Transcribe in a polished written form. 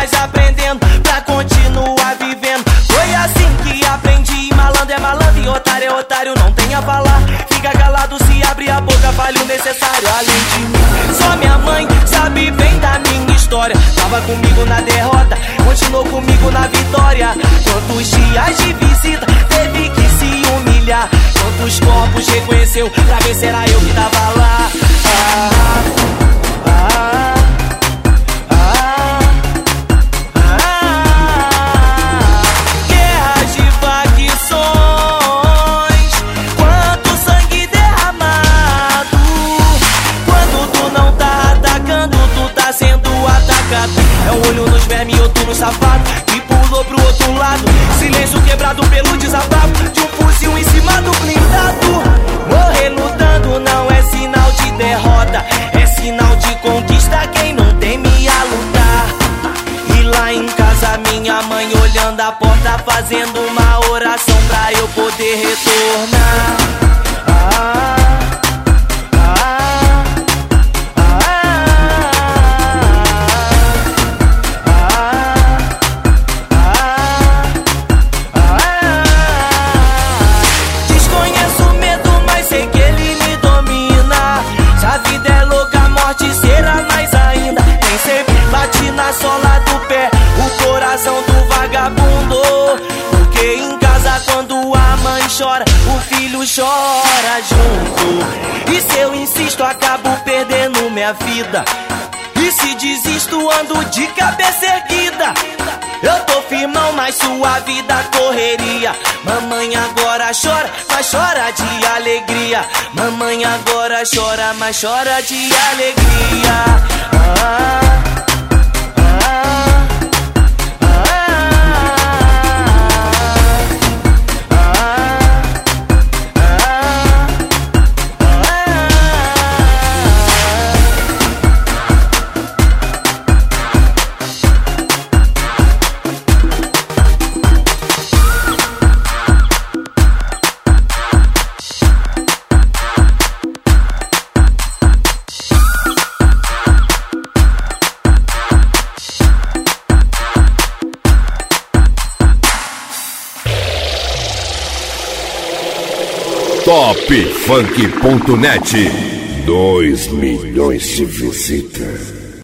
mas aprendendo pra continuar vivendo. Foi assim que aprendi, malandro é malandro e otário é otário. Não tem a falar, fica calado, se abre a boca, fale o necessário. Além de mim, só minha mãe sabe bem da minha história. Tava comigo na derrota, continuou comigo na vitória. Quantos dias de visita teve que se humilhar, quantos corpos reconheceu pra ver se era eu que tava lá. Guerras de facções, quanto sangue derramado. Quando tu não tá atacando, tu tá sendo atacado. É um olho nos vermes e outro no sapato, que pulou pro outro lado. Silêncio quebrado pelo desabafo de um fuzil em cima do blindado. Morrer lutando não é sinal de derrota, é sinal de conquista quem não teme a lutar. E lá em casa minha mãe olhando a porta, fazendo uma oração pra eu poder retornar. Na sola do pé, o coração do vagabundo. Porque em casa quando a mãe chora, o filho chora junto. E se eu insisto, acabo perdendo minha vida. E se desisto, ando de cabeça erguida. Eu tô firmão, mas sua vida correria. Mamãe agora chora, mas chora de alegria. Mamãe agora chora, mas chora de alegria. Topfunk.net, 2 milhões de visitas.